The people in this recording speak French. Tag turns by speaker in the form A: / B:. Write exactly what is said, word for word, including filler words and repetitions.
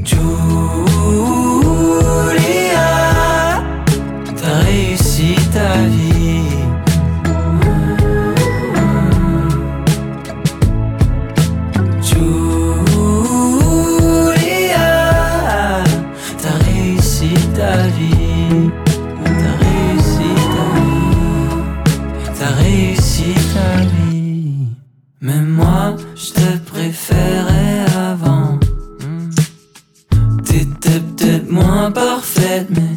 A: Julia, t'as réussi ta vie. Julia, t'as réussi ta vie. T'as réussi ta vie. T'as réussi ta vie. Mais moi, je te préférais avant. T'étais peut-être moins parfaite, mais